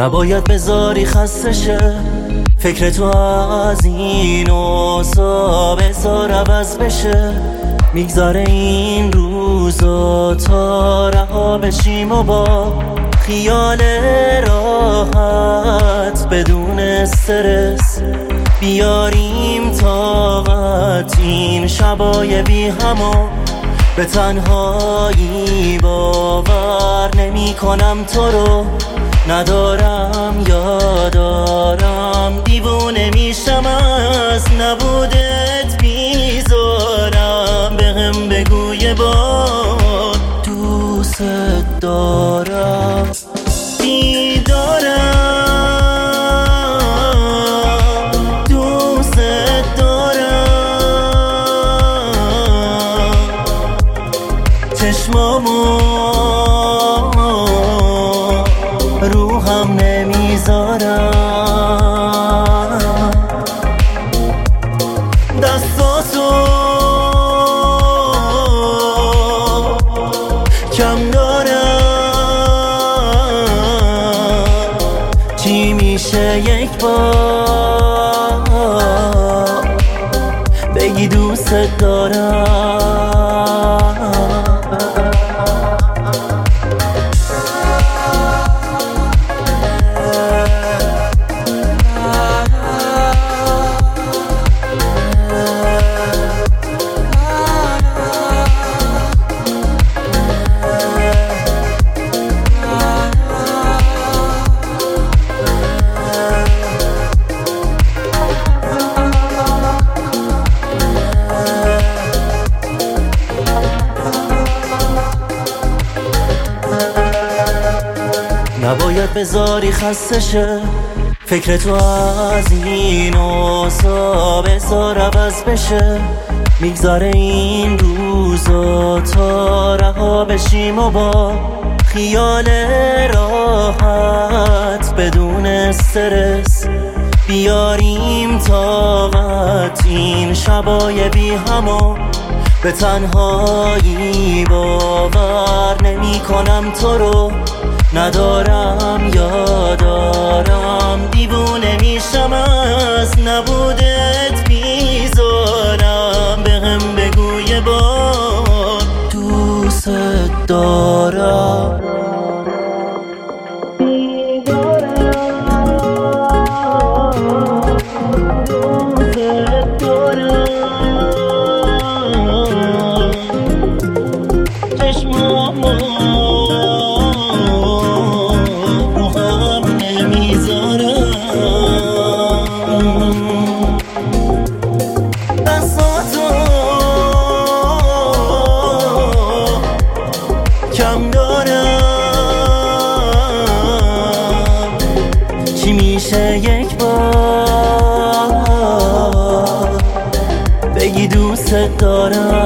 نباید بذاری خسته شه فکر تو از این اوضاع، بذار عوض بشه. میگذاره این روزا تا رها بشیم و با خیال راحت بدون استرس بیاریم طاقت این شبای بی همو. به تنهایی باور نمی کنم تو رو ندارم، یادارم دیوونه میشم از نبودت، بیزارم بهم بگو یه بار دوست دارم. بیدارم دوست دارم، چشمامو روحم نمیذارم، دستاتو کم دارم. چی میشه یک بار بگی دوست دارم؟ نباید بذاری خسته شه فکر تو از این اوضاع، بذار عوض بشه. میگذاره این روزا تا رها بشیم و با خیال راحت بدون استرس بیاریم طاقت این شبای بی همو. به تنهایی باور نمی کنم تو رو ندارم، یادارم دیوونه میشم از نبودت، بیزارم بهم بگو یه بار دوست دارم. کم دارم، چی میشه یک بار بگی دوست دارم؟